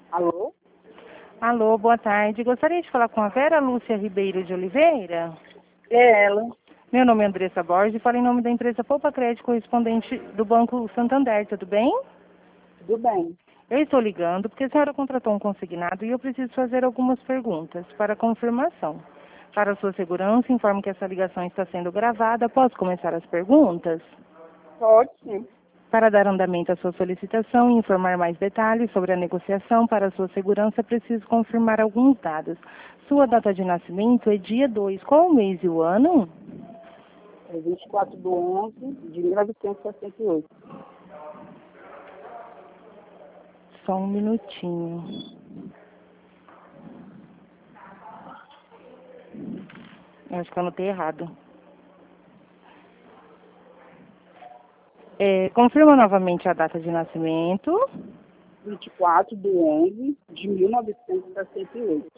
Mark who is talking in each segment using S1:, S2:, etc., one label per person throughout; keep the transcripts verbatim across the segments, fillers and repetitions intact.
S1: Alô?
S2: Alô, boa tarde. Gostaria de falar com a Vera Lúcia Ribeiro de Oliveira.
S1: É ela.
S2: Meu nome é Andressa Borges e falo em nome da empresa Poupa Crédito, correspondente do Banco Santander, tudo bem?
S1: Tudo bem.
S2: Eu estou ligando porque a senhora contratou um consignado e eu preciso fazer algumas perguntas para confirmação. Para sua segurança, informo que essa ligação está sendo gravada. Posso começar as perguntas?
S1: Pode sim.
S2: Para dar andamento à sua solicitação e informar mais detalhes sobre a negociação, para sua segurança, preciso confirmar alguns dados. Sua data de nascimento é dia dois. Qual o mês e o ano?
S1: É vinte e quatro de onze de mil novecentos e sessenta e oito.
S2: Só um minutinho. Eu acho que eu anotei errado. É, confirma novamente a data de nascimento.
S1: vinte e quatro de onze de mil novecentos e sessenta e oito.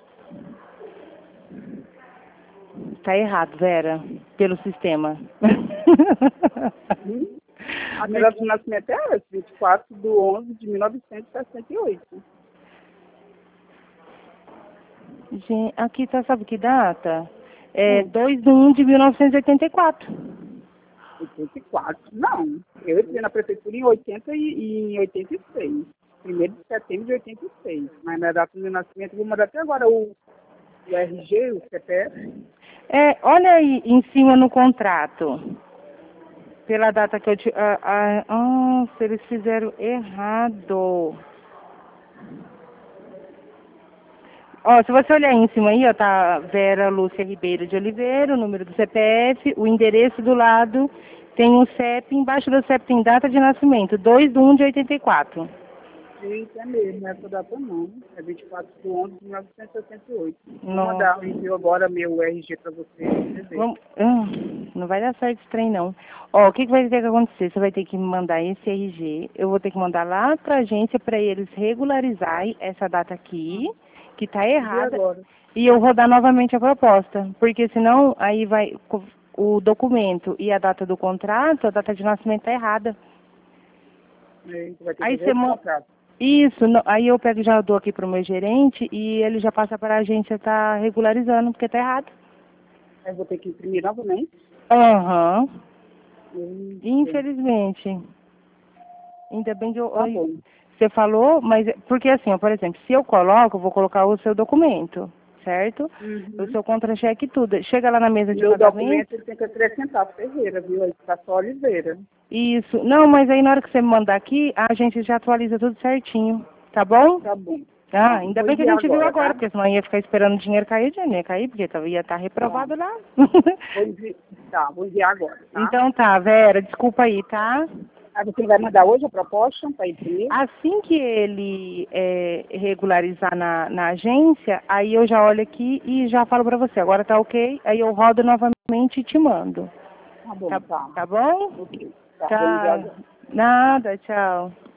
S2: Está errado, Vera, pelo sistema.
S1: Hum? A minha data de nascimento é essa, vinte e quatro de onze de mil novecentos e sessenta e oito.
S2: Gente, aqui tá, sabe que data? É
S1: Hum.
S2: dois de um de mil novecentos e oitenta e quatro.
S1: oitenta e quatro. Não. Eu entrei na prefeitura em oitenta e em oitenta e seis. primeiro de setembro de oitenta e seis. Mas minha data de nascimento, eu vou mandar até agora o, o R G, o C P F.
S2: É, olha aí em cima no contrato. Pela data que eu te... Ah, ah, ah, se eles fizeram errado. Ó, se você olhar aí em cima aí, ó, tá Vera Lúcia Ribeiro de Oliveira, o número do C P F, o endereço do lado, tem o C E P, embaixo do C E P tem data de nascimento, dois de um de oitenta e quatro.
S1: Isso é mesmo, não é essa data não. É vinte e quatro de onze de mil novecentos e sessenta e oito. Vou
S2: Nossa.
S1: mandar, eu envio agora meu R G para você. você ver.
S2: Vamos, ah, não vai dar certo esse trem, não. Ó, o que, que vai ter que acontecer? Você vai ter que me mandar esse R G, eu vou ter que mandar lá para a agência para eles regularizarem essa data aqui, que está
S1: E
S2: errada,
S1: agora?
S2: e eu rodar novamente a proposta, porque senão aí vai o documento e a data do contrato, a data de nascimento está errada.
S1: É, você vai ter que
S2: Aí
S1: fazer
S2: você
S1: outro
S2: manda...
S1: contrato.
S2: Isso, não- aí eu pego e já dou aqui para o meu gerente e ele já passa para a agência estar regularizando, porque está errado.
S1: Aí eu vou ter que imprimir novamente.
S2: Aham.
S1: Hum,
S2: Infelizmente. Ainda bem que eu,
S1: Tá
S2: eu-
S1: bom.
S2: você falou, mas porque assim, ó, por exemplo, se eu coloco, eu vou colocar o seu documento, certo? O
S1: Uhum.
S2: seu contra-cheque e tudo. Chega lá na mesa de
S1: Meu
S2: pagamento.
S1: documento ele tem que acrescentar Ferreira, viu? Aí está só Oliveira.
S2: Isso. Não, mas aí na hora que você me mandar aqui, a gente já atualiza tudo certinho. Tá bom?
S1: Tá bom.
S2: Ah,
S1: Tá.
S2: ainda
S1: Vou
S2: bem que a
S1: enviar
S2: gente viu
S1: agora,
S2: agora,
S1: tá?
S2: porque senão ia ficar esperando o dinheiro cair, o dinheiro ia cair, porque tava- ia estar reprovado
S1: Pronto.
S2: lá.
S1: Vou enviar, tá, vou enviar agora, tá?
S2: Então tá, Vera, desculpa aí, tá?
S1: Aí você vai mandar hoje a proposta para imprimir?
S2: Assim que ele é, regularizar na, na agência, aí eu já olho aqui e já falo pra você, agora tá ok, aí eu rodo novamente e te mando.
S1: Tá bom,
S2: Tá,
S1: tá.
S2: tá bom?
S1: Ok. Tá, vou enviar
S2: Tá.
S1: agora.
S2: Nada, tchau.